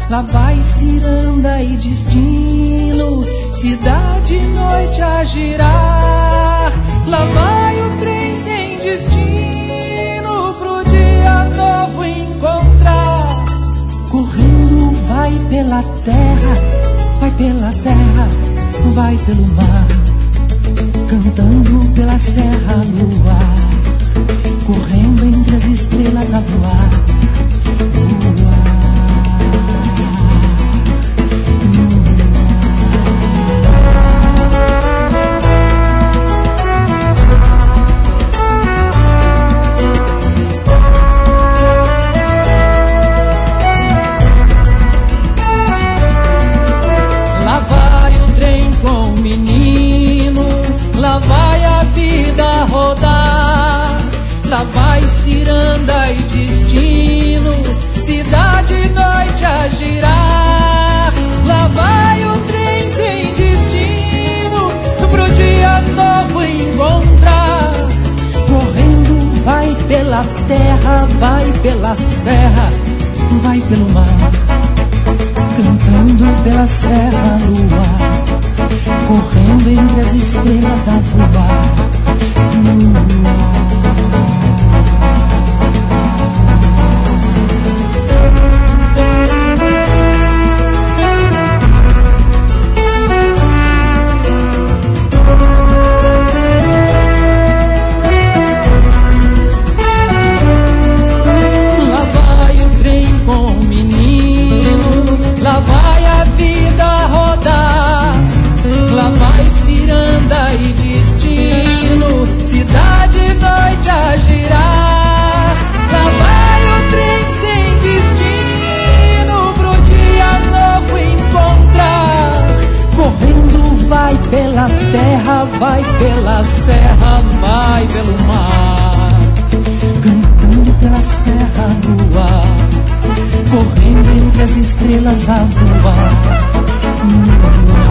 Lá vai ciranda e destino, cidade e noite a girar. Lá vai o trem sem destino, pro dia novo encontrar. Correndo vai pela terra, vai pela serra, vai pelo mar, cantando pela serra no ar, correndo entre as estrelas a voar. Lá vai a vida rodar, lá vai ciranda e destino, cidade e noite a girar. Lá vai o trem sem destino, pro dia novo encontrar. Correndo vai pela terra, vai pela serra, vai pelo mar, cantando pela serra no ar, correndo entre as estrelas a voar no ar. Lá vai o trem com o menino, lá vai a vida rodar. Lá vai ciranda e destino, cidade e noite a girar. Lá vai o trem sem destino, pro dia novo encontrar. Correndo vai pela terra, vai pela serra, vai pelo mar, cantando pela serra no ar, correndo entre as estrelas a voar no ar.